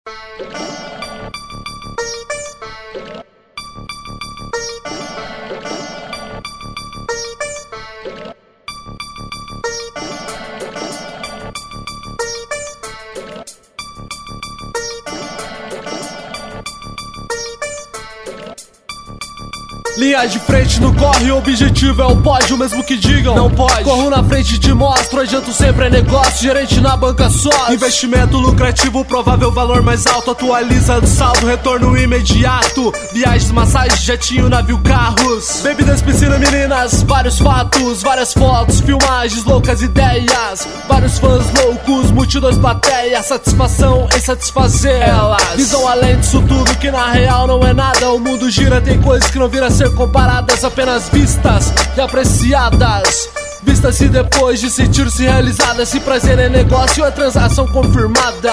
Linha de frente no corre, o objetivo é o pódio, mesmo que digam não pode. Corro na frente e te mostro, adianto sempre é negócio, gerente na banca só. Investimento lucrativo, provável valor mais alto, atualiza do saldo, retorno imediato. Viagens, massagens, jetinho, navio, carros, bebidas, piscina, meninas, vários fatos, várias fotos, filmagens, loucas ideias, vários fãs loucos, multidões, plateia, satisfação em satisfazer elas. Visão além disso tudo que na real não é nada, o mundo gira, tem coisas que não viram a ser comparadas, apenas vistas e apreciadas. Vistas e depois de sentir-se realizadas. Se prazer é negócio, é transação confirmada.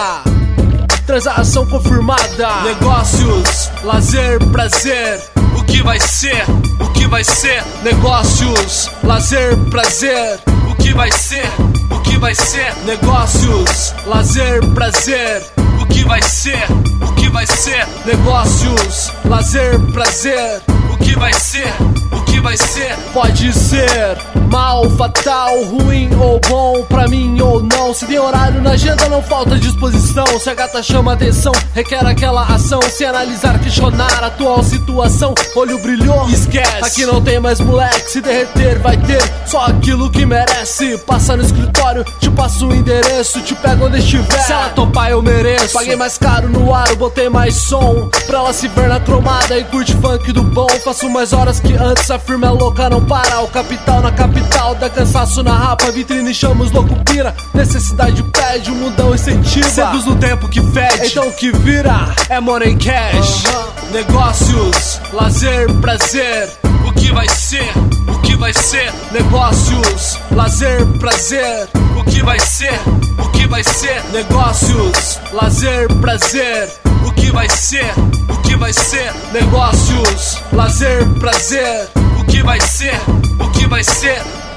Transação confirmada. Negócios, lazer, prazer. O que vai ser? O que vai ser? Negócios, lazer, prazer. O que vai ser? O que vai ser? Negócios, lazer, prazer. O que vai ser? O que vai ser? Negócios, lazer, prazer. O que vai ser? O que vai ser? Pode ser mal, fatal, ruim ou bom, pra mim ou não. Se tem horário na agenda não falta disposição. Se a gata chama atenção, requer aquela ação. Se analisar, questionar a atual situação. Olho brilhou, esquece. Aqui não tem mais moleque, se derreter vai ter só aquilo que merece. Passa no escritório, te passo o endereço, te pego onde estiver. Se ela topar eu mereço. Paguei mais caro no aro, botei mais som, pra ela se ver na cromada e curte funk do bom. Faço mais horas que antes, a firma é louca, não para. O capital na capital, dá cansaço na rapa. Vitrine chama os louco pira, necessidade pede, o mundão incentiva. Seduz no tempo que fede, então o que vira é money cash. Negócios, lazer, prazer. O que vai ser? O que vai ser? Negócios, lazer, prazer. O que vai ser? O que vai ser? Negócios, lazer, prazer. O que vai ser? O que vai ser? Negócios, lazer, prazer. O que vai ser? O que vai ser?